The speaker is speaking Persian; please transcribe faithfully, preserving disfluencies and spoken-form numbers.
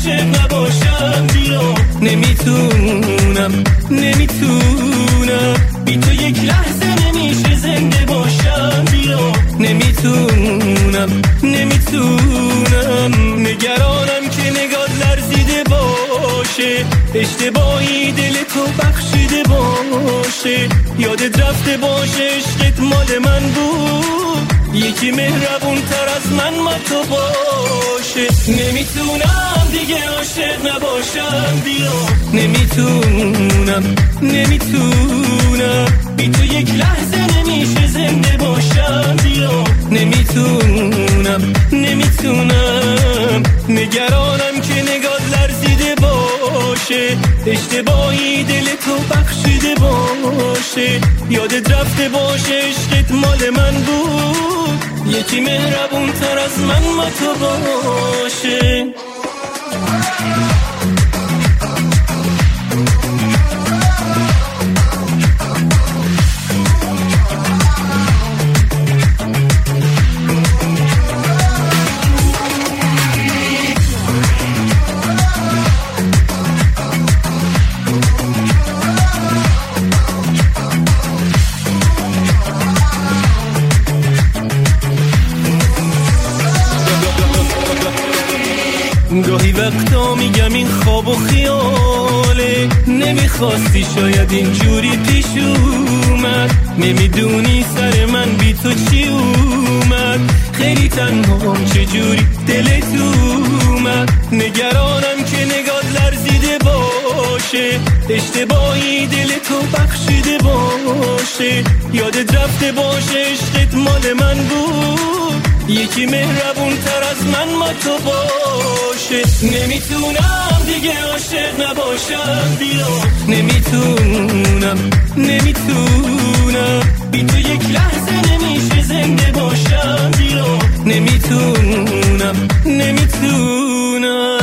عاشق نباشم بیا. نمیتونم نمیتونم بی تو یک لحظه نمیشه زنده باشم بیا. نمیتونم نمیتونم نگرانم که نگات لرزیده باشه، اشتباهی دل تو بخشیده باشه، یادت رفته باشه عشقت مال من بود، یکی مهربون تر از من ما تو باشه. نمیتونم دیگه عاشق نباشم بیا. نمیتونم نمیتونم بی تو یک لحظه نمیشه زنده باشم بیا. نمیتونم نمیتونم نگرانم که نگات لرزیده باشه، اشتباهی دل تو بخشیده باشه، یادت رفته باشه عشقت مال من بود، یکی مهربون تر از من ما تو باشه. گاهی وقتا میگم این خواب و خیاله، نمیخواستی شاید اینجوری پیش اومد، نمیدونی سر من بی تو چی اومد، خیلی تنهام چجوری دلت اومد، نگرانم که نگات لرزیده باشه، اشتباهی دل تو بخشیده باشه، یادت رفته باشه عشقت مال من بود، یکی مهربون تر از من ما تو باشه. نمیتونم دیگه عاشق نباشم بیا. نمیتونم نمیتونم بی تو یک لحظه نمیشه زنده باشم بیا. نمیتونم نمیتونم